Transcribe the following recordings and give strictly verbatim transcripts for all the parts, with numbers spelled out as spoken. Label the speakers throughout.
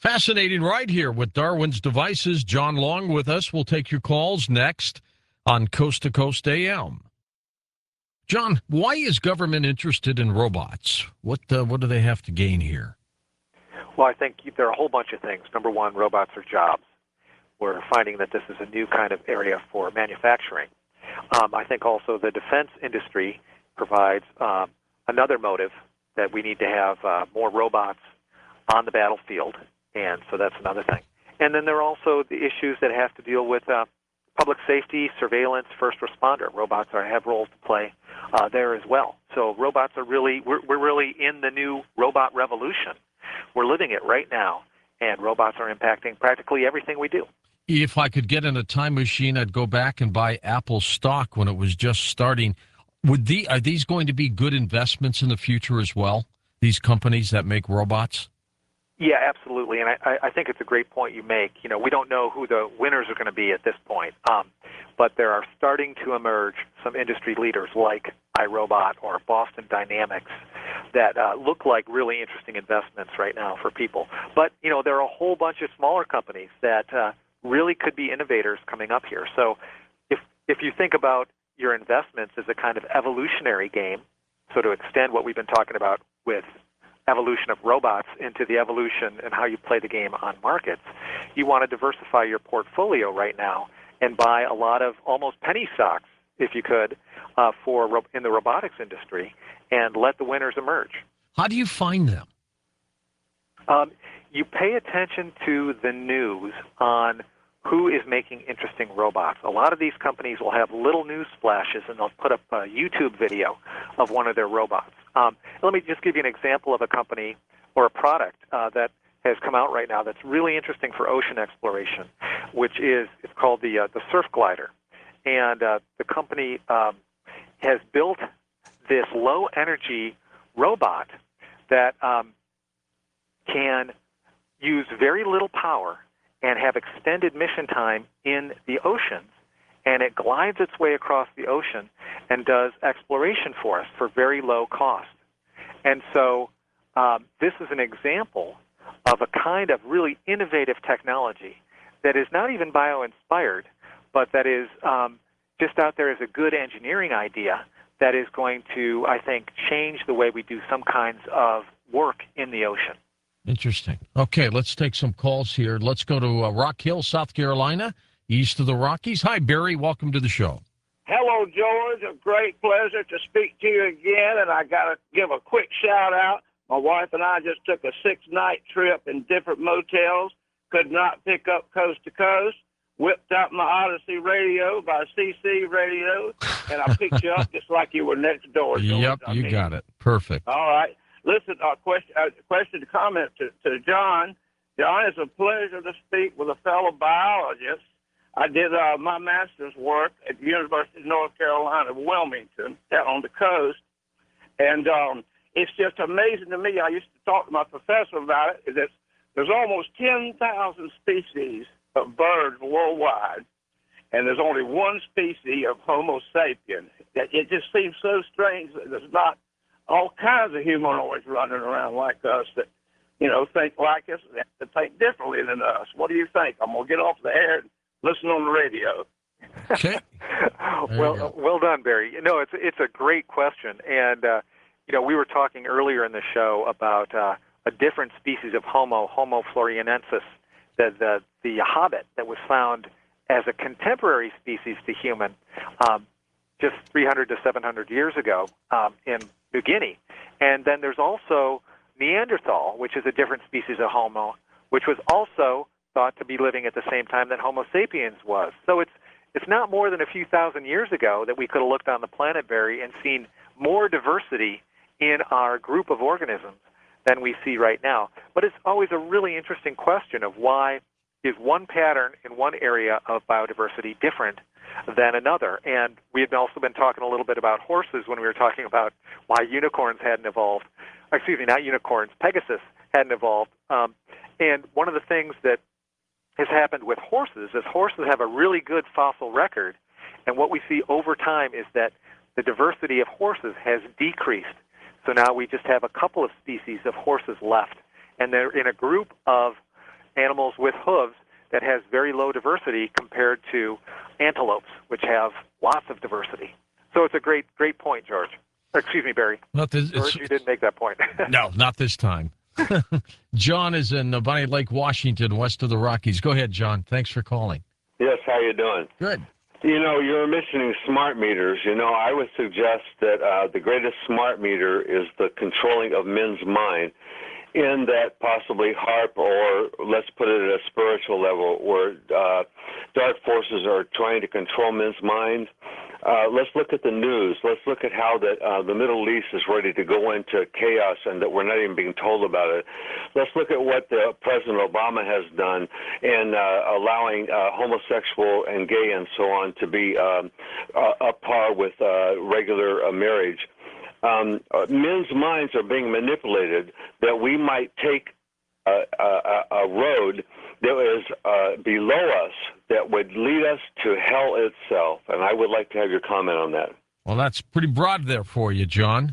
Speaker 1: Fascinating right here with Darwin's Devices. John Long with us. We'll take your calls next on Coast to Coast A M. John, why is government interested in robots? What uh, what do they have to gain here?
Speaker 2: Well, I think there are a whole bunch of things. Number one, robots are jobs. We're finding that this is a new kind of area for manufacturing. Um, I think also the defense industry provides um, another motive that we need to have uh, more robots on the battlefield. And so that's another thing. And then there are also the issues that have to deal with uh, public safety, surveillance, first responder. Robots are, have roles to play uh, there as well. So robots are really, we're, we're really in the new robot revolution. We're living it right now, and robots are impacting practically everything we do.
Speaker 1: If I could get in a time machine, I'd go back and buy Apple stock when it was just starting. Would the, are these going to be good investments in the future as well, these companies that make robots?
Speaker 2: Yeah, absolutely, and I, I think it's a great point you make. You know, we don't know who the winners are going to be at this point, um, but there are starting to emerge some industry leaders like iRobot or Boston Dynamics that uh, look like really interesting investments right now for people. But, you know, there are a whole bunch of smaller companies that uh, really could be innovators coming up here. So if if you think about your investments as a kind of evolutionary game, so to extend what we've been talking about with evolution of robots into the evolution and how you play the game on markets, you want to diversify your portfolio right now and buy a lot of almost penny stocks, if you could, uh, for ro- in the robotics industry, and let the winners emerge.
Speaker 1: How do you find them?
Speaker 2: Um, you pay attention to the news on who is making interesting robots. A lot of these companies will have little news splashes, and they'll put up a YouTube video of one of their robots. Um, let me just give you an example of a company or a product uh, that has come out right now that's really interesting for ocean exploration, which is it's called the uh, the Surf Glider, and uh, the company um, has built this low energy robot that um, can use very little power and have extended mission time in the oceans, and it glides its way across the ocean and does exploration for us for very low cost. And so um, this is an example of a kind of really innovative technology that is not even bio-inspired, but that is um, just out there as a good engineering idea that is going to, I think, change the way we do some kinds of work in the ocean.
Speaker 1: Interesting. Okay, let's take some calls here. Let's go to uh, Rock Hill, South Carolina, east of the Rockies. Hi, Barry. Welcome to the show.
Speaker 3: Hello, George. A great pleasure to speak to you again, and I got to give a quick shout-out. My wife and I just took a six-night trip in different motels, could not pick up Coast to Coast, whipped out my Odyssey radio by C C Radio, and I picked you up just like you were next door, George.
Speaker 1: Yep,
Speaker 3: I
Speaker 1: you
Speaker 3: mean,
Speaker 1: got it. Perfect.
Speaker 3: All right. Listen, a question, a question to comment to, to John. John, it's a pleasure to speak with a fellow biologist. I did uh, my master's work at the University of North Carolina, Wilmington, out on the coast. And um, it's just amazing to me. I used to talk to my professor about it. Is that there's almost ten thousand species of birds worldwide, and there's only one species of Homo sapien. It, it just seems so strange that there's not all kinds of humanoids running around like us that, you know, think like us and think differently than us. What do you think? I'm going to get off the air and listen on the radio.
Speaker 1: Okay.
Speaker 2: well, well done, Barry. You know, it's it's a great question, and uh, you know, we were talking earlier in the show about uh, a different species of Homo, Homo floresiensis, the, the the hobbit that was found as a contemporary species to human, um, just three hundred to seven hundred years ago um, in New Guinea, and then there's also Neanderthal, which is a different species of Homo, which was also thought to be living at the same time that Homo sapiens was. So it's it's not more than a few thousand years ago that we could have looked on the planet, Barry, and seen more diversity in our group of organisms than we see right now. But it's always a really interesting question of why is one pattern in one area of biodiversity different than another. And we had also been talking a little bit about horses when we were talking about why unicorns hadn't evolved. Excuse me, not unicorns, Pegasus hadn't evolved. Um, and one of the things that has happened with horses is horses have a really good fossil record, and what we see over time is that the diversity of horses has decreased. So now we just have a couple of species of horses left, and they're in a group of animals with hooves that has very low diversity compared to antelopes, which have lots of diversity. So it's a great, great point, George. Excuse me, Barry.
Speaker 1: Not this,
Speaker 2: George, you didn't make that point.
Speaker 1: No, not this time. John is in Bonnie Lake, Washington, west of the Rockies. Go ahead, John. Thanks for calling.
Speaker 4: Yes, how you doing?
Speaker 1: Good.
Speaker 4: You know, you're mentioning smart meters. You know, I would suggest that uh, the greatest smart meter is the controlling of men's mind, in that possibly HAARP, or let's put it at a spiritual level, where uh, dark forces are trying to control men's mind. Uh, let's look at the news. Let's look at how that uh, the Middle East is ready to go into chaos and that we're not even being told about it. Let's look at what the President Obama has done in uh, allowing uh, homosexual and gay and so on to be um, uh, up par with uh, regular uh, marriage. Um, uh, men's minds are being manipulated that we might take a, a, a road that is uh, below us that would lead us to hell itself. And I would like to have your comment on that.
Speaker 1: Well, that's pretty broad there for you, John.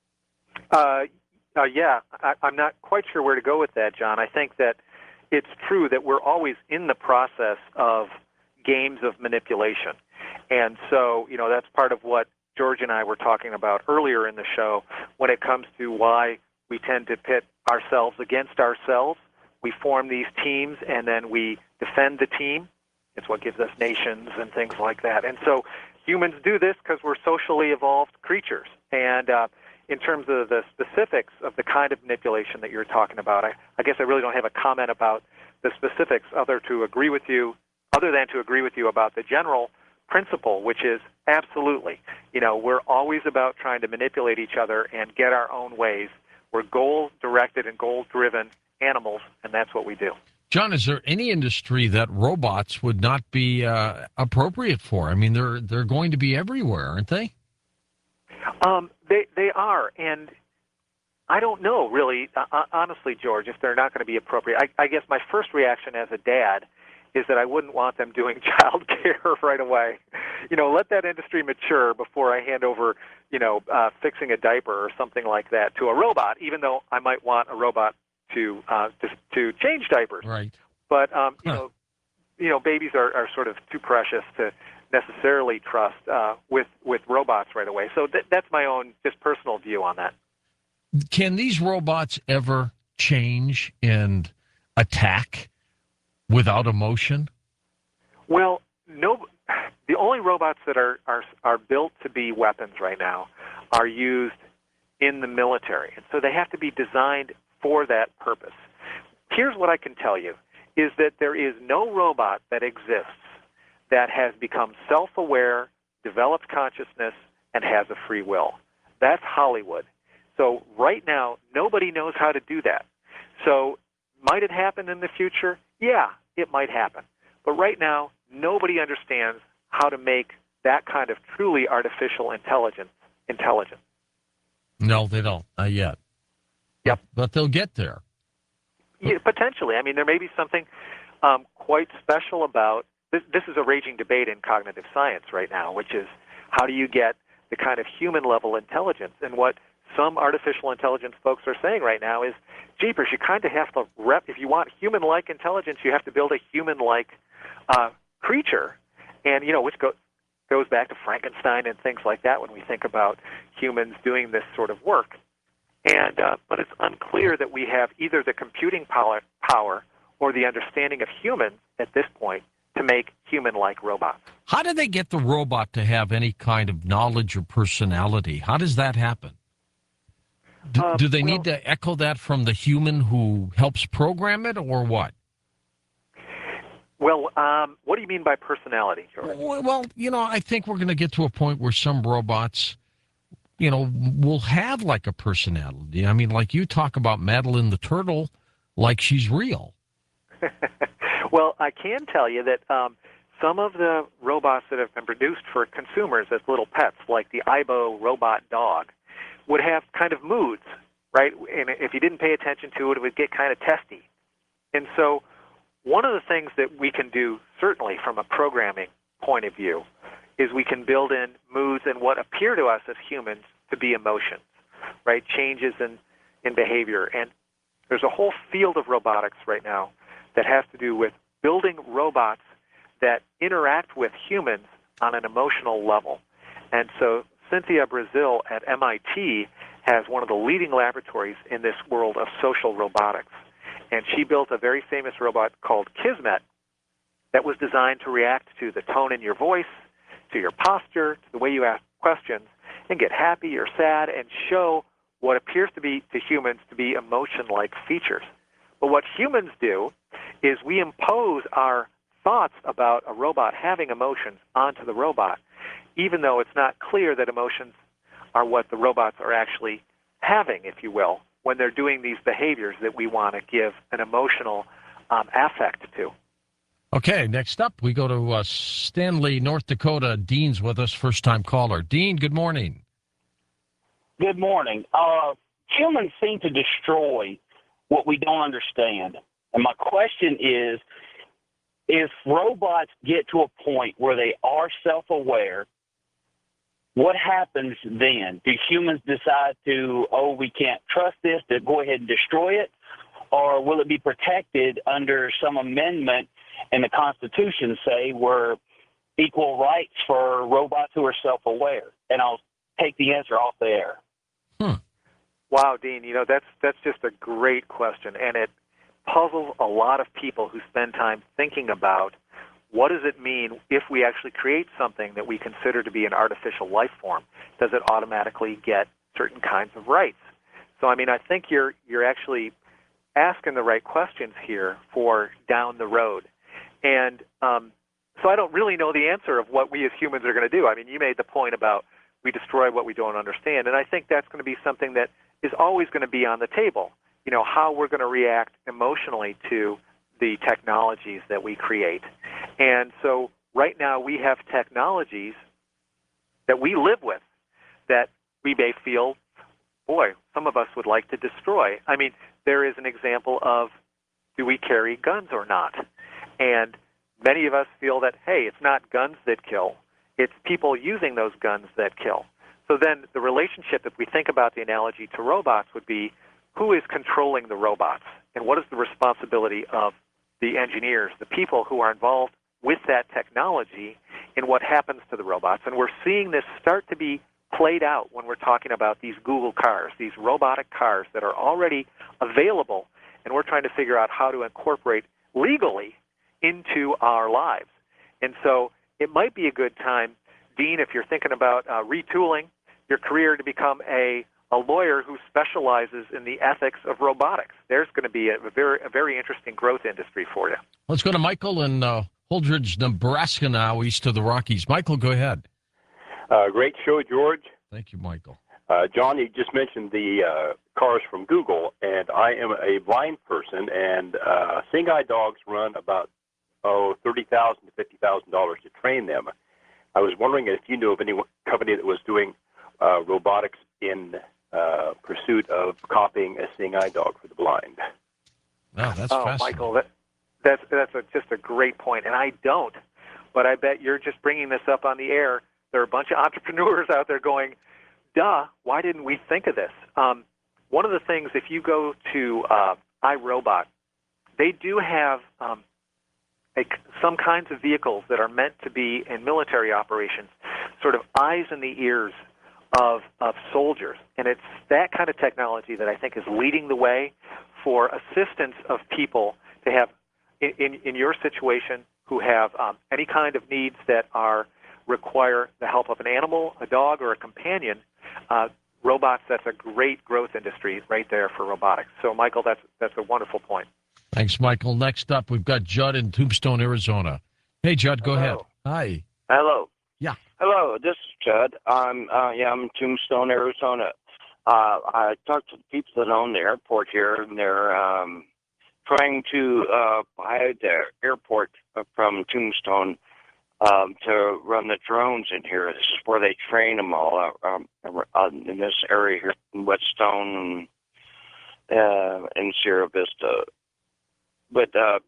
Speaker 2: Uh, uh, yeah, I, I'm not quite sure where to go with that, John. I think that it's true that we're always in the process of games of manipulation. And so, you know, that's part of what George and I were talking about earlier in the show when it comes to why we tend to pit ourselves against ourselves. We form these teams, and then we defend the team. It's what gives us nations and things like that. And so humans do this because we're socially evolved creatures. And uh, in terms of the specifics of the kind of manipulation that you're talking about, I, I guess I really don't have a comment about the specifics other to agree with you, other than to agree with you about the general principle, which is absolutely, you know, we're always about trying to manipulate each other and get our own ways. We're goal-directed and goal-driven animals, and that's what we do.
Speaker 1: John, is there any industry that robots would not be uh, appropriate for? I mean, they're they're going to be everywhere, aren't they?
Speaker 2: Um, they they are, and I don't know really, uh, honestly, George, if they're not going to be appropriate. I, I guess my first reaction as a dad is that I wouldn't want them doing child care right away. You know, let that industry mature before I hand over, you know, uh, fixing a diaper or something like that to a robot, even though I might want a robot to uh, to, to change diapers.
Speaker 1: Right.
Speaker 2: But, um, you
Speaker 1: huh.
Speaker 2: know, you know, babies are, are sort of too precious to necessarily trust uh, with, with robots right away. So th- that's my own just personal view on that.
Speaker 1: Can these robots ever change and attack without emotion?
Speaker 2: Well, no. The only robots that are, are are built to be weapons right now are used in the military, and so they have to be designed for that purpose. Here's what I can tell you, is that there is no robot that exists that has become self-aware, developed consciousness, and has a free will. That's Hollywood. So right now, nobody knows how to do that. So might it happen in the future? Yeah, it might happen. But right now, nobody understands how to make that kind of truly artificial intelligence intelligent.
Speaker 1: No, they don't. Not yet.
Speaker 2: Yep.
Speaker 1: But they'll get there.
Speaker 2: Yeah, potentially. I mean, there may be something um, quite special about this. This is a raging debate in cognitive science right now, which is how do you get the kind of human-level intelligence? And what some artificial intelligence folks are saying right now is, jeepers, you kind of have to rep. If you want human-like intelligence, you have to build a human-like uh, creature, and you know, which go, goes back to Frankenstein and things like that when we think about humans doing this sort of work. And uh, but it's unclear that we have either the computing power, power or the understanding of humans at this point to make human-like robots.
Speaker 1: How do they get the robot to have any kind of knowledge or personality? How does that happen? Do,
Speaker 2: Um,
Speaker 1: do they
Speaker 2: well,
Speaker 1: need to echo that from the human who helps program it, or what?
Speaker 2: Well, um, what do you mean by personality, George?
Speaker 1: Well, you know, I think we're going to get to a point where some robots, you know, will have like a personality. I mean, like you talk about Madeline the turtle, like she's real.
Speaker 2: Well, I can tell you that um, some of the robots that have been produced for consumers as little pets, like the Aibo robot dog, would have kind of moods, right? And if you didn't pay attention to it, it would get kind of testy. And so one of the things that we can do, certainly from a programming point of view, is we can build in moods and what appear to us as humans to be emotions, right? Changes in, in behavior. And there's a whole field of robotics right now that has to do with building robots that interact with humans on an emotional level. And so Cynthia Brazil at M I T has one of the leading laboratories in this world of social robotics. And she built a very famous robot called Kismet that was designed to react to the tone in your voice, to your posture, to the way you ask questions, and get happy or sad and show what appears to be to humans to be emotion-like features. But what humans do is we impose our thoughts about a robot having emotions onto the robot, even though it's not clear that emotions are what the robots are actually having, if you will, when they're doing these behaviors that we want to give an emotional um, affect to.
Speaker 1: Okay, next up, we go to uh, Stanley, North Dakota. Dean's with us, first-time caller. Dean, good morning.
Speaker 5: Good morning. Uh, humans seem to destroy what we don't understand. And my question is, if robots get to a point where they are self-aware, what happens then? Do humans decide to, oh, we can't trust this, to go ahead and destroy it? Or will it be protected under some amendment in the Constitution, say, where equal rights for robots who are self-aware? And I'll take the answer off the air.
Speaker 1: Hmm.
Speaker 2: Wow, Dean, you know, that's that's just a great question, and it puzzles a lot of people who spend time thinking about what does it mean if we actually create something that we consider to be an artificial life form? Does it automatically get certain kinds of rights? So, I mean, I think you're you're actually asking the right questions here for down the road. And um, so I don't really know the answer of what we as humans are going to do. I mean, you made the point about we destroy what we don't understand, and I think that's going to be something that is always going to be on the table, you know, how we're going to react emotionally to the technologies that we create. And so right now we have technologies that we live with that we may feel, boy, some of us would like to destroy. I mean, there is an example of, do we carry guns or not? And many of us feel that, hey, it's not guns that kill, it's people using those guns that kill. So then the relationship, if we think about the analogy to robots, would be who is controlling the robots, and what is the responsibility of the engineers, the people who are involved with that technology, in what happens to the robots. And we're seeing this start to be played out when we're talking about these Google cars, these robotic cars that are already available, and we're trying to figure out how to incorporate legally into our lives. And so it might be a good time, Dean, if you're thinking about uh, retooling your career to become a, a lawyer who specializes in the ethics of robotics. There's going to be a very, a very interesting growth industry for you.
Speaker 1: Let's go to Michael in uh, Holdridge, Nebraska now, east of the Rockies. Michael, go ahead.
Speaker 6: Uh, great show, George.
Speaker 1: Thank you, Michael.
Speaker 6: Uh, John, you just mentioned the uh, cars from Google, and I am a blind person, and uh, seeing eye dogs run about oh thirty thousand to fifty thousand dollars to train them. I was wondering if you knew of any company that was doing uh, robotics in uh, pursuit of copying a seeing eye dog for the blind.
Speaker 1: Oh, that's
Speaker 2: oh,
Speaker 1: fascinating.
Speaker 2: Michael, that, that's that's a, just a great point, and I don't. But I bet you're just bringing this up on the air. There are a bunch of entrepreneurs out there going, duh, why didn't we think of this? Um, one of the things, if you go to uh, iRobot, they do have um, a, some kinds of vehicles that are meant to be in military operations, sort of eyes in the ears of, of soldiers. And it's that kind of technology that I think is leading the way for assistance of people to have, in, in, in your situation, who have um, any kind of needs that are require the help of an animal, a dog, or a companion. Uh, robots, that's a great growth industry right there for robotics. So, Michael, that's that's a wonderful point.
Speaker 1: Thanks, Michael. Next up, we've got Judd in Tombstone, Arizona. Hey, Judd, go
Speaker 7: Hello.
Speaker 1: ahead. Hi.
Speaker 7: Hello.
Speaker 1: Yeah.
Speaker 7: Hello, this is Judd. I'm uh, yeah, I'm in Tombstone, Arizona. Uh, I talked to the people that own the airport here, and they're um, trying to uh, buy the airport from Tombstone um, to run the drones in here. This is where they train them all um, in this area here in Whetstone and uh, in Sierra Vista. But uh,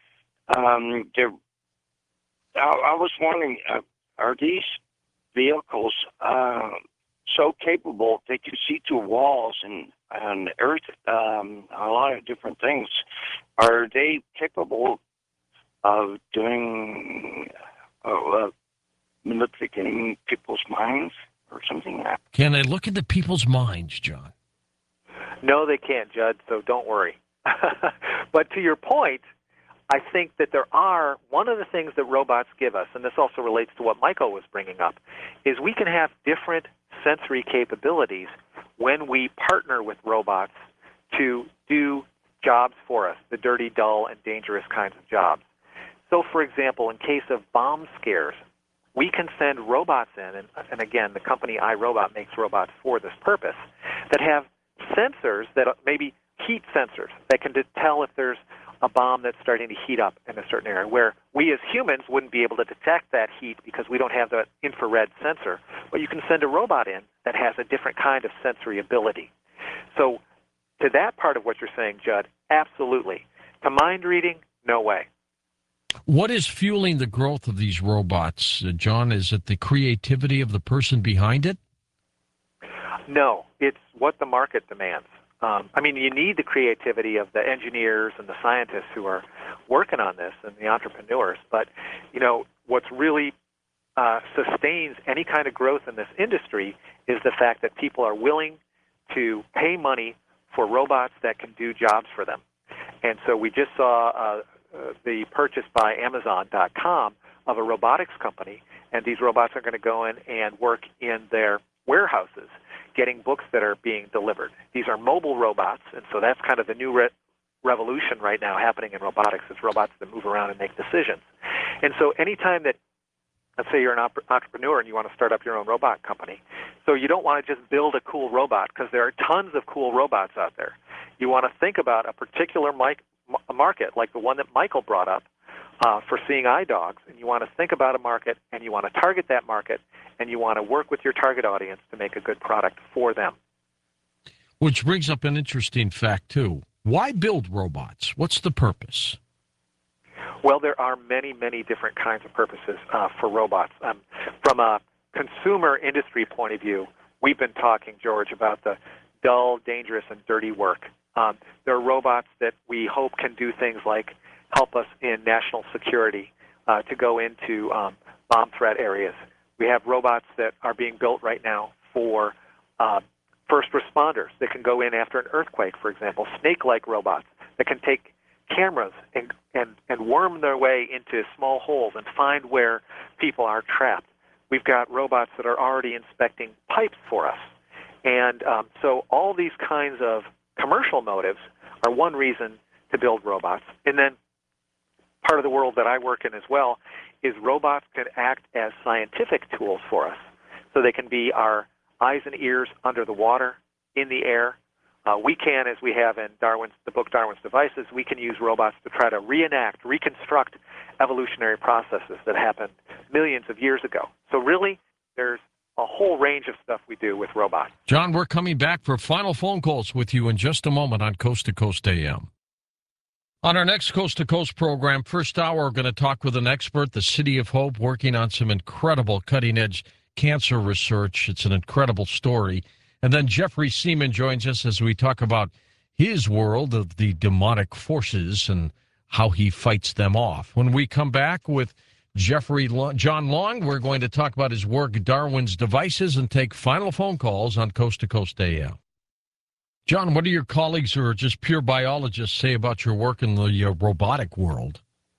Speaker 7: um, I, I was wondering, uh, are these vehicles uh, so capable they can see through walls and and earth, um, a lot of different things. Are they capable of doing uh, uh, manipulating people's minds or something like that?
Speaker 1: Can they look into people's minds, John?
Speaker 2: No, they can't, Judd, so don't worry. But to your point, I think that there are, one of the things that robots give us, and this also relates to what Michael was bringing up, is we can have different sensory capabilities when we partner with robots to do jobs for us, the dirty, dull, and dangerous kinds of jobs. So, for example, in case of bomb scares, we can send robots in, and, and again, the company iRobot makes robots for this purpose, that have sensors that are maybe heat sensors that can tell if there's a bomb that's starting to heat up in a certain area, where we as humans wouldn't be able to detect that heat because we don't have the infrared sensor. But you can send a robot in that has a different kind of sensory ability. So to that part of what you're saying, Judd, absolutely. To mind reading, no way.
Speaker 1: What is fueling the growth of these robots, uh, John? Is it the creativity of the person behind it?
Speaker 2: No, it's what the market demands. Um, I mean, you need the creativity of the engineers and the scientists who are working on this and the entrepreneurs. But, you know, what's really uh, sustains any kind of growth in this industry is the fact that people are willing to pay money for robots that can do jobs for them. And so we just saw uh, uh, the purchase by Amazon dot com of a robotics company, and these robots are going to go in and work in their warehouses, getting books that are being delivered. These are mobile robots, and so that's kind of the new re- revolution right now happening in robotics, is robots that move around and make decisions. And so anytime that, let's say you're an op- entrepreneur and you want to start up your own robot company, so you don't want to just build a cool robot, because there are tons of cool robots out there. You want to think about a particular mic- a market, like the one that Michael brought up uh, for seeing eye dogs, and you want to think about a market, and you want to target that market, and you want to work with your target audience to make a good product for them.
Speaker 1: Which brings up an interesting fact, too. Why build robots? What's the purpose?
Speaker 2: Well, there are many, many different kinds of purposes uh, for robots. Um, from a consumer industry point of view, we've been talking, George, about the dull, dangerous, and dirty work. Um, there are robots that we hope can do things like help us in national security, uh, to go into um, bomb threat areas. We have robots that are being built right now for uh, first responders that can go in after an earthquake, for example, snake-like robots that can take cameras and, and, and worm their way into small holes and find where people are trapped. We've got robots that are already inspecting pipes for us. And um, so all these kinds of commercial motives are one reason to build robots. And then part of the world that I work in as well is robots can act as scientific tools for us. So they can be our eyes and ears under the water, in the air. Uh, we can, as we have in Darwin's, the book Darwin's Devices, we can use robots to try to reenact, reconstruct evolutionary processes that happened millions of years ago. So really, there's a whole range of stuff we do with robots.
Speaker 1: John, we're coming back for final phone calls with you in just a moment on Coast to Coast A M. On our next Coast to Coast program, first hour, we're going to talk with an expert, the City of Hope, working on some incredible cutting-edge cancer research. It's an incredible story. And then Jeffrey Seaman joins us as we talk about his world of the demonic forces and how he fights them off. When we come back with Jeffrey Long, John Long, we're going to talk about his work, Darwin's Devices, and take final phone calls on Coast to Coast A M. John, what do your colleagues who are just pure biologists say about your work in the uh, robotic world?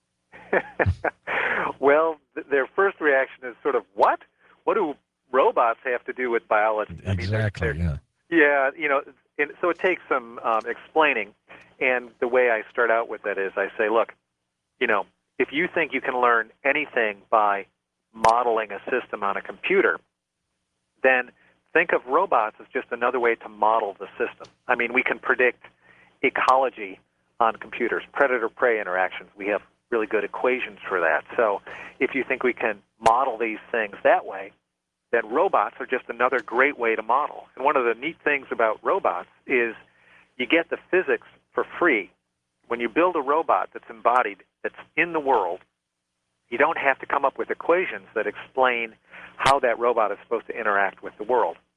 Speaker 2: Well, th- their first reaction is sort of, what? What do robots have to do with biology?
Speaker 1: Exactly,
Speaker 2: I mean, they're,
Speaker 1: yeah.
Speaker 2: Yeah, you know, and so it takes some um, explaining. And the way I start out with it is I say, look, you know, if you think you can learn anything by modeling a system on a computer, then think of robots as just another way to model the system. I mean, we can predict ecology on computers, predator-prey interactions. We have really good equations for that. So if you think we can model these things that way, then robots are just another great way to model. And one of the neat things about robots is you get the physics for free. When you build a robot that's embodied, that's in the world, you don't have to come up with equations that explain how that robot is supposed to interact with the world.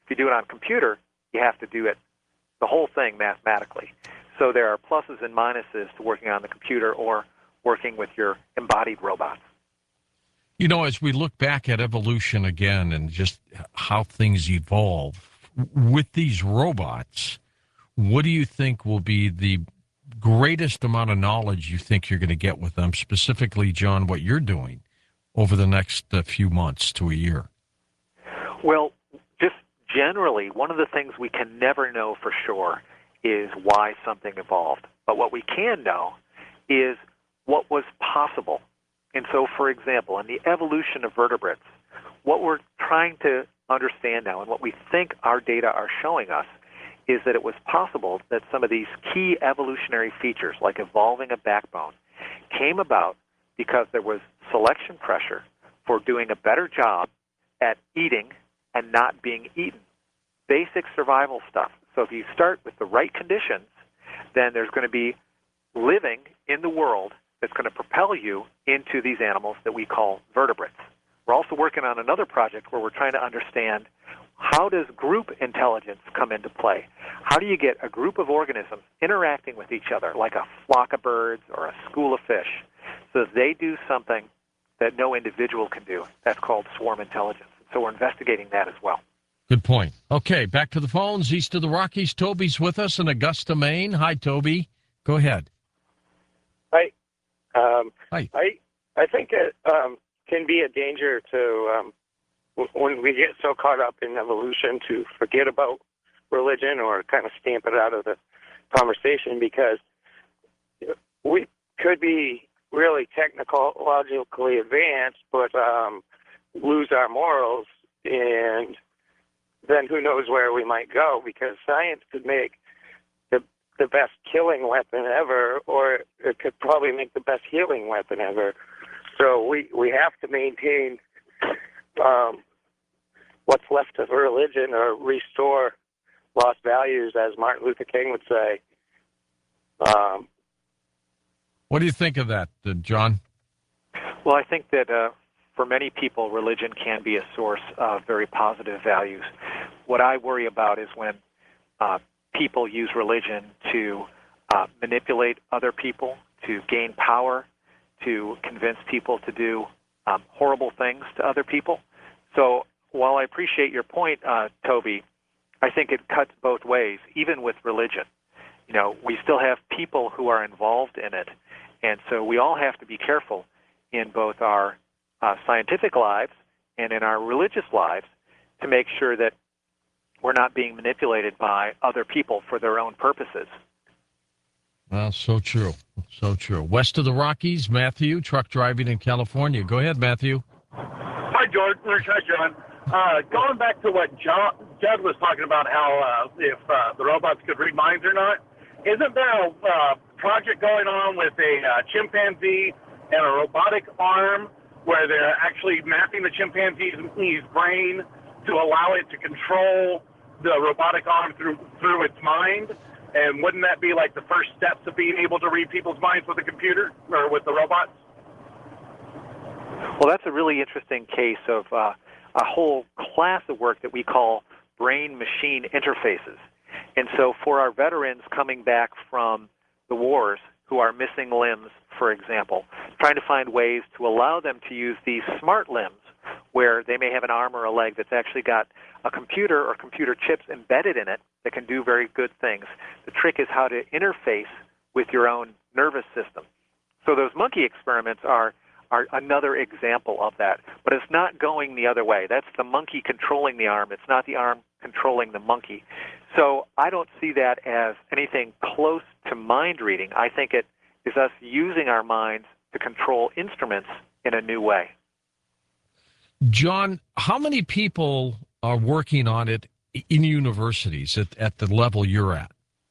Speaker 2: If you do it on computer, you have to do it, the whole thing, mathematically. So there are pluses and minuses to working on the computer or working with your embodied robots.
Speaker 1: You know, as we look back at evolution again and just how things evolve, with these robots, what do you think will be the greatest amount of knowledge you think you're going to get with them, specifically, John, what you're doing over the next uh, few months to a year?
Speaker 2: Well, just generally, one of the things we can never know for sure is why something evolved. But what we can know is what was possible. And so, for example, in the evolution of vertebrates, what we're trying to understand now and what we think our data are showing us is that it was possible that some of these key evolutionary features, like evolving a backbone, came about because there was selection pressure for doing a better job at eating and not being eaten. Basic survival stuff. So if you start with the right conditions, then there's going to be living in the world that's going to propel you into these animals that we call vertebrates. We're also working on another project where we're trying to understand how does group intelligence come into play? How do you get a group of organisms interacting with each other, like a flock of birds or a school of fish, so that they do something that no individual can do? That's called swarm intelligence. So we're investigating that as well.
Speaker 1: Good point. Okay, back to the phones. East of the Rockies, Toby's with us in Augusta, Maine. Hi, Toby. Go ahead.
Speaker 8: Hi. Um,
Speaker 1: Hi.
Speaker 8: I I think it um, can be a danger to um, w- when we get so caught up in evolution to forget about religion or kind of stamp it out of the conversation, because we could be really technologically advanced, but um, lose our morals, and then who knows where we might go, because science could make the the best killing weapon ever, or it could probably make the best healing weapon ever. So we, we have to maintain um, what's left of religion, or restore lost values, as Martin Luther King would say. Um,
Speaker 1: what do you think of that, uh, John?
Speaker 2: Well, I think that uh, for many people, religion can be a source of very positive values. What I worry about is when uh, people use religion to uh, manipulate other people, to gain power, to convince people to do um, horrible things to other people. So while I appreciate your point, uh, Toby, I think it cuts both ways, even with religion. You know, we still have people who are involved in it, and so we all have to be careful in both our uh, scientific lives and in our religious lives to make sure that we're not being manipulated by other people for their own purposes.
Speaker 1: Well, so true. So true. West of the Rockies, Matthew, truck driving in California. Go ahead, Matthew.
Speaker 9: Hi, George. Hi, John. Uh, going back to what John, Judd was talking about, how uh, if uh, the robots could read minds or not, isn't there a uh, project going on with a uh, chimpanzee and a robotic arm where they're actually mapping the chimpanzee's brain to allow it to control the robotic arm through through its mind? And wouldn't that be like the first steps of being able to read people's minds with a computer or with the robots?
Speaker 2: Well, that's a really interesting case of uh, a whole class of work that we call brain-machine interfaces. And so for our veterans coming back from the wars who are missing limbs, for example, trying to find ways to allow them to use these smart limbs where they may have an arm or a leg that's actually got a computer or computer chips embedded in it that can do very good things. The trick is how to interface with your own nervous system. So those monkey experiments are, are another example of that. But it's not going the other way. That's the monkey controlling the arm. It's not the arm controlling the monkey. So I don't see that as anything close to mind reading. I think it is us using our minds to control instruments in a new way.
Speaker 1: John, how many people are working on it in universities at, at the level you're at?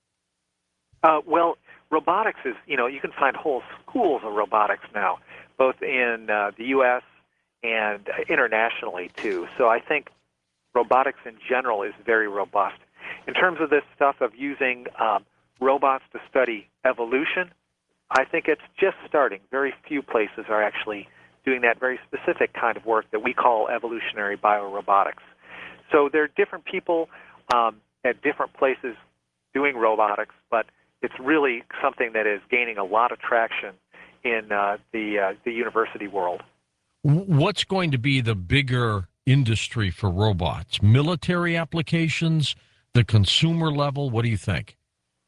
Speaker 2: Uh, well, robotics is, you know, you can find whole schools of robotics now, both in uh, the U S and internationally, too. So I think robotics in general is very robust. In terms of this stuff of using um, robots to study evolution, I think it's just starting. Very few places are actually doing that very specific kind of work that we call evolutionary biorobotics. So there are different people um, at different places doing robotics, but it's really something that is gaining a lot of traction in uh, the uh, the university world.
Speaker 1: What's going to be the bigger industry for robots? Military applications, the consumer level? What do you think?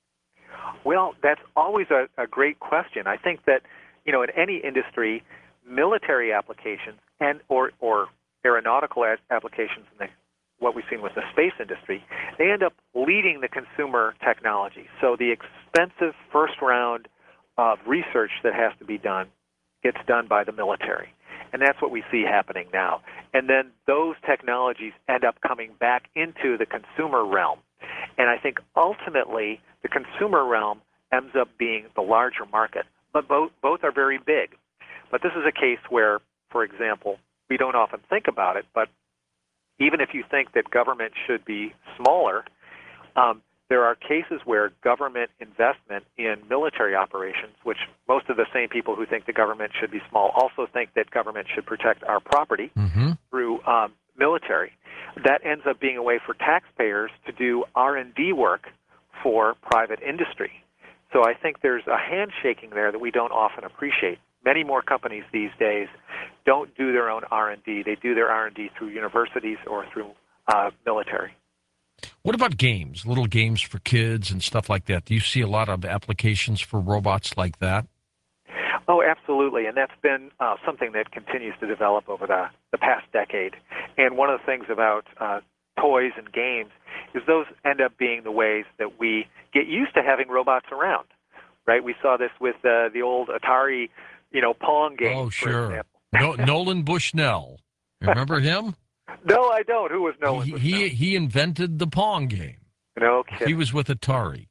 Speaker 2: Well, that's always a, a great question. I think that, you know, in any industry, military applications and or, or aeronautical applications, in the, what we've seen with the space industry, they end up leading the consumer technology. So the expensive first round of research that has to be done gets done by the military. And that's what we see happening now. And then those technologies end up coming back into the consumer realm. And I think ultimately the consumer realm ends up being the larger market. But both, both are very big. But this is a case where, for example, we don't often think about it, but even if you think that government should be smaller, um, there are cases where government investment in military operations, which most of the same people who think the government should be small also think that government should protect our property mm-hmm. through um, military, that ends up being a way for taxpayers to do R and D work for private industry. So I think there's a handshaking there that we don't often appreciate. Many more companies these days don't do their own R and D. They do their R and D through universities or through uh, military.
Speaker 1: What about games, little games for kids and stuff like that? Do you see a lot of applications for robots like that?
Speaker 2: Oh, absolutely, and that's been uh, something that continues to develop over the, the past decade. And one of the things about uh, toys and games is those end up being the ways that we get used to having robots around, right? We saw this with uh, the old Atari, you know, Pong game.
Speaker 1: Oh, sure. no, Nolan Bushnell. Remember him?
Speaker 2: No, I don't. Who was Nolan
Speaker 1: he,
Speaker 2: Bushnell?
Speaker 1: He, he invented the Pong game.
Speaker 2: No kidding.
Speaker 1: He was with Atari.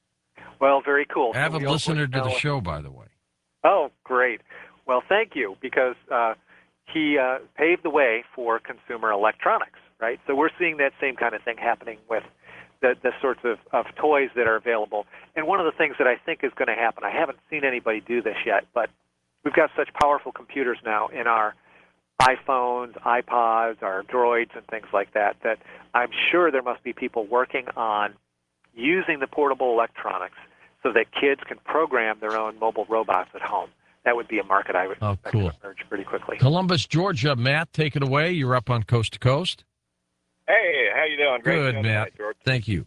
Speaker 2: Well, very cool.
Speaker 1: Avid so listener to the show, by the way.
Speaker 2: Oh, great. Well, thank you, because uh, he uh, paved the way for consumer electronics, right? So we're seeing that same kind of thing happening with the, the sorts of, of toys that are available. And one of the things that I think is going to happen, I haven't seen anybody do this yet, but we've got such powerful computers now in our iPhones, iPods, our Droids, and things like that, that I'm sure there must be people working on using the portable electronics so that kids can program their own mobile robots at home. That would be a market I would
Speaker 1: oh,
Speaker 2: expect
Speaker 1: cool.
Speaker 2: to emerge pretty quickly.
Speaker 1: Columbus, Georgia. Matt, take it away. You're up on Coast to Coast.
Speaker 10: Hey, how you doing? Great
Speaker 1: Good,
Speaker 10: show
Speaker 1: Matt.
Speaker 10: tonight, George.
Speaker 1: Thank you.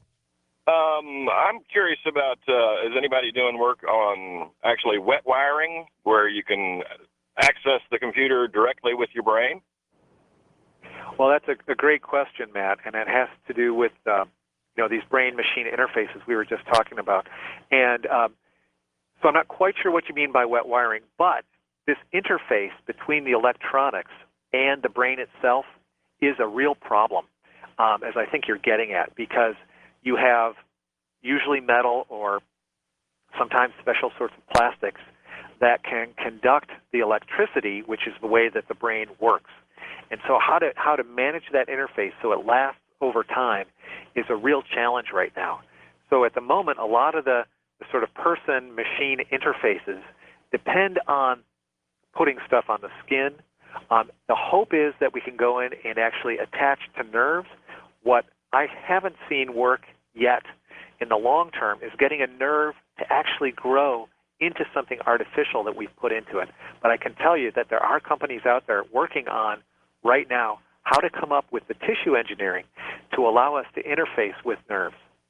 Speaker 10: Um, I'm curious about, uh, is anybody doing work on actually wet wiring where you can access the computer directly with your brain?
Speaker 2: Well, that's a, a great question, Matt, and it has to do with uh, you know, these brain-machine interfaces we were just talking about. And um, so I'm not quite sure what you mean by wet wiring, but this interface between the electronics and the brain itself is a real problem, um, as I think you're getting at, because you have usually metal or sometimes special sorts of plastics that can conduct the electricity, which is the way that the brain works. And so how to how to manage that interface so it lasts over time is a real challenge right now. So at the moment, a lot of the, the sort of person-machine interfaces depend on putting stuff on the skin. Um, the hope is that we can go in and actually attach to nerves. What I haven't seen work yet in the long term is getting a nerve to actually grow into something artificial that we've put into it. But I can tell you that there are companies out there working on right now how to come up with the tissue engineering to allow us to interface with nerves.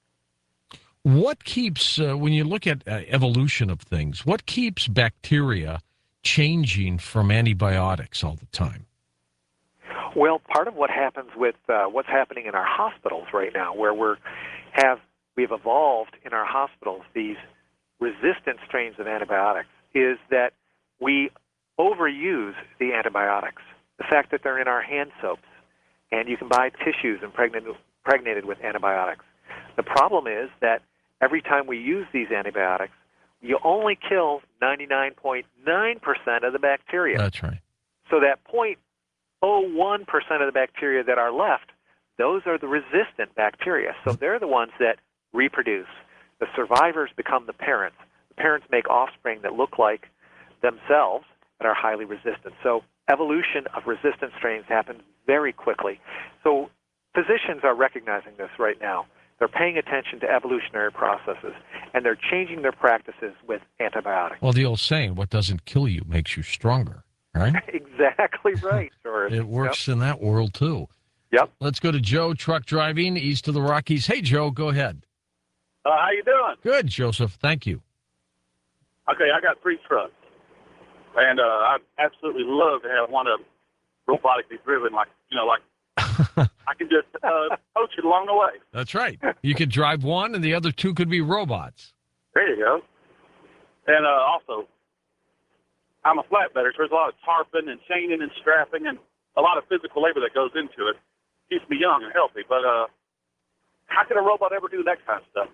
Speaker 1: What keeps, uh, when you look at uh, evolution of things, what keeps bacteria changing from antibiotics all the time?
Speaker 2: Well, part of what happens with uh, what's happening in our hospitals right now, where we're have we've evolved in our hospitals these resistant strains of antibiotics, is that we overuse the antibiotics. The fact that they're in our hand soaps, and you can buy tissues impregnated, impregnated with antibiotics. The problem is that every time we use these antibiotics, you only kill ninety-nine point nine percent of the bacteria.
Speaker 1: That's right.
Speaker 2: So that zero point zero one percent of the bacteria that are left, those are the resistant bacteria. So they're the ones that reproduce. The survivors become the parents. The parents make offspring that look like themselves and are highly resistant. So evolution of resistant strains happens very quickly. So physicians are recognizing this right now. They're paying attention to evolutionary processes, and they're changing their practices with antibiotics.
Speaker 1: Well, the old saying, what doesn't kill you makes you stronger, right?
Speaker 2: Exactly right, George.
Speaker 1: It works
Speaker 2: Yep.
Speaker 1: in that world, too.
Speaker 2: Yep.
Speaker 1: Let's go to Joe, truck driving east of the Rockies. Hey, Joe, go ahead.
Speaker 9: Uh, how you doing?
Speaker 1: Good, Joseph. Thank you.
Speaker 9: Okay, I got three trucks, and uh, I absolutely love to have one of them robotically driven, like you know, like I can just uh, coach it along the way.
Speaker 1: That's right. You could drive one, and the other two could be robots.
Speaker 9: There you go. And uh, also, I'm a flatbedder, so there's a lot of tarping and chaining and strapping and a lot of physical labor that goes into it. Keeps me young and healthy, but uh, how can a robot ever do that kind of stuff?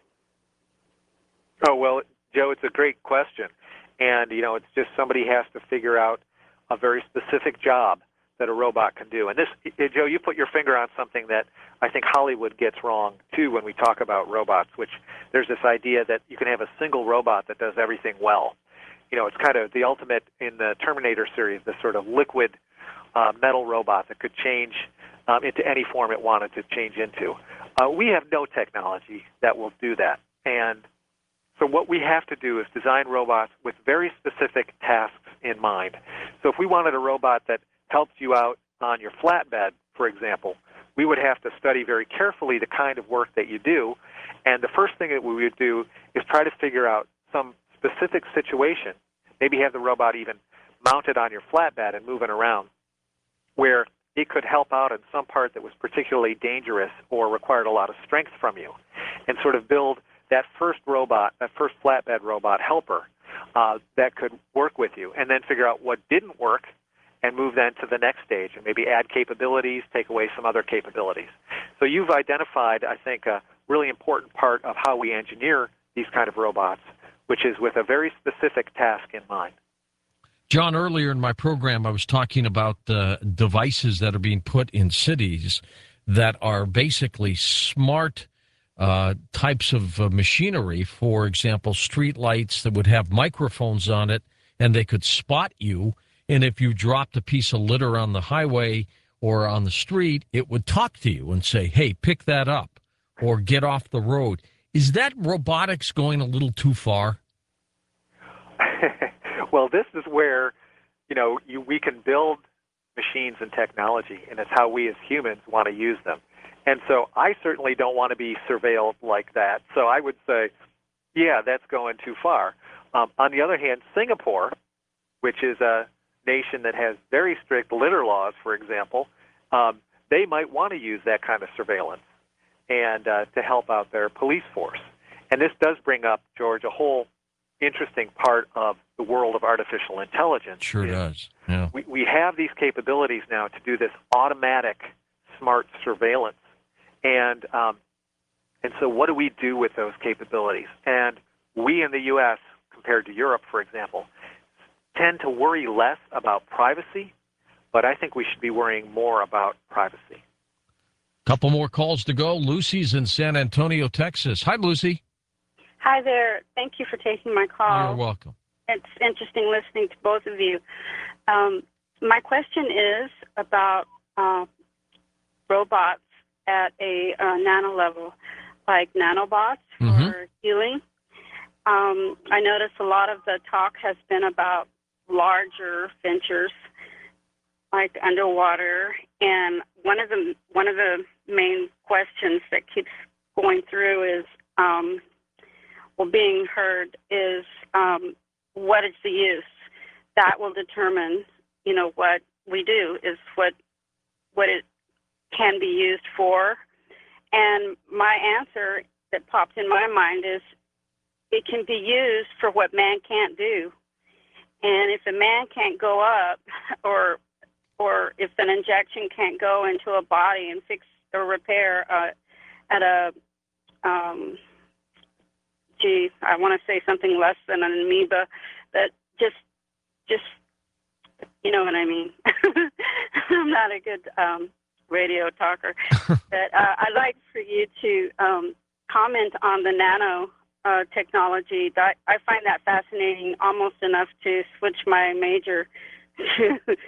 Speaker 2: Oh, well, Joe, it's a great question. And, you know, it's just somebody has to figure out a very specific job that a robot can do. And this, Joe, you put your finger on something that I think Hollywood gets wrong, too, when we talk about robots, which there's this idea that you can have a single robot that does everything well. You know, it's kind of the ultimate in the Terminator series, this sort of liquid uh, metal robot that could change um, into any form it wanted to change into. Uh, we have no technology that will do that. And so what we have to do is design robots with very specific tasks in mind. So if we wanted a robot that helps you out on your flatbed, for example, we would have to study very carefully the kind of work that you do. And the first thing that we would do is try to figure out some specific situation, maybe have the robot even mounted on your flatbed and moving around, where it could help out in some part that was particularly dangerous or required a lot of strength from you, and sort of build that first robot, that first flatbed robot helper uh, that could work with you, and then figure out what didn't work and move then to the next stage and maybe add capabilities, take away some other capabilities. So you've identified, I think, a really important part of how we engineer these kind of robots, which is with a very specific task in mind.
Speaker 1: John, earlier in my program, I was talking about the devices that are being put in cities that are basically smart uh, types of uh, machinery. For example, street lights that would have microphones on it, and they could spot you. And if you dropped a piece of litter on the highway or on the street, it would talk to you and say, hey, pick that up or get off the road. Is that robotics going a little too far?
Speaker 2: Well, this is where, you know, you, we can build machines and technology, and it's how we as humans want to use them. And so I certainly don't want to be surveilled like that. So I would say, yeah, that's going too far. Um, on the other hand, Singapore, which is a nation that has very strict litter laws, for example, um, they might want to use that kind of surveillance and uh, to help out their police force. And this does bring up, George, a whole interesting part of the world of artificial intelligence.
Speaker 1: Sure does. Yeah.
Speaker 2: We, we have these capabilities now to do this automatic, smart surveillance. And um, and so what do we do with those capabilities? And we in the U S, compared to Europe, for example, tend to worry less about privacy, but I think we should be worrying more about privacy.
Speaker 1: Couple more calls to go. Lucy's in San Antonio, Texas. Hi, Lucy.
Speaker 11: Hi there. Thank you for taking my call.
Speaker 1: You're welcome.
Speaker 11: It's interesting listening to both of you. Um, my question is about uh, robots at a uh, nano level, like nanobots
Speaker 1: mm-hmm.
Speaker 11: for healing. Um, I notice a lot of the talk has been about larger ventures, like underwater, and one of the one of the main questions that keeps going through is, um, well, being heard is, um, what is the use? That will determine, you know, what we do is what what it can be used for. And my answer that popped in my mind is, it can be used for what man can't do. And if a man can't go up, or or if an injection can't go into a body and fix or repair uh, at a, um, gee, I want to say something less than an amoeba, that just, just, you know what I mean. I'm not a good um, radio talker. But uh, I'd like for you to um, comment on the nano Uh, technology. That I find that fascinating, almost enough to switch my major to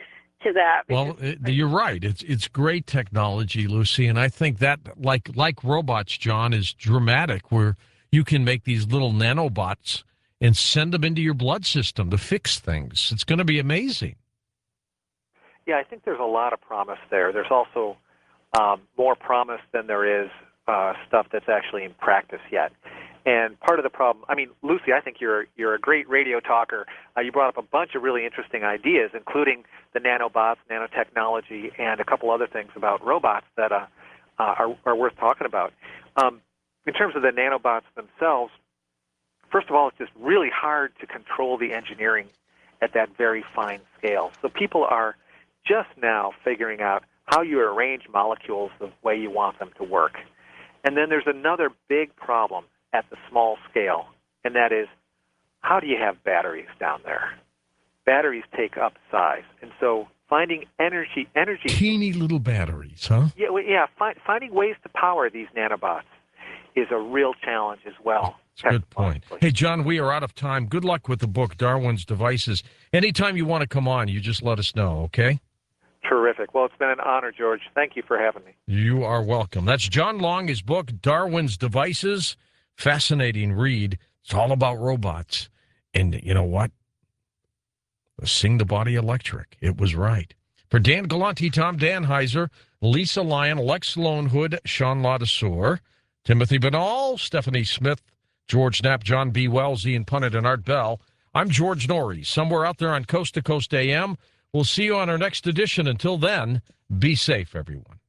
Speaker 11: to that.
Speaker 1: Well, it, you're right. It's it's great technology, Lucy, and I think that, like like robots, John, is dramatic, where you can make these little nanobots and send them into your blood system to fix things. It's going to be amazing.
Speaker 2: Yeah, I think there's a lot of promise there. There's also um, more promise than there is uh, stuff that's actually in practice yet. And part of the problem, I mean, Lucy, I think you're you're a great radio talker. Uh, you brought up a bunch of really interesting ideas, including the nanobots, nanotechnology, and a couple other things about robots that uh, uh, are, are worth talking about. Um, in terms of the nanobots themselves, first of all, it's just really hard to control the engineering at that very fine scale. So people are just now figuring out how you arrange molecules the way you want them to work. And then there's another big problem at the small scale, and that is, how do you have batteries down there? Batteries take up size, and so finding energy, energy,
Speaker 1: teeny little batteries, huh?
Speaker 2: Yeah, well, yeah. Fi- finding ways to power these nanobots is a real challenge as well.
Speaker 1: That's a good point. Hey, John, we are out of time. Good luck with the book, Darwin's Devices. Anytime you want to come on, you just let us know, okay?
Speaker 2: Terrific. Well, it's been an honor, George. Thank you for having me.
Speaker 1: You are welcome. That's John Long, his book, Darwin's Devices. Fascinating read. It's all about robots. And you know what? Sing the Body Electric. It was right. For Dan Galante, Tom Danheiser, Lisa Lyon, Lex Lonehood, Sean Ladesseur, Timothy Banal, Stephanie Smith, George Knapp, John B. Wells, Ian Punnett, and Art Bell. I'm George Norrie, somewhere out there on Coast to Coast A M. We'll see you on our next edition. Until then, be safe, everyone.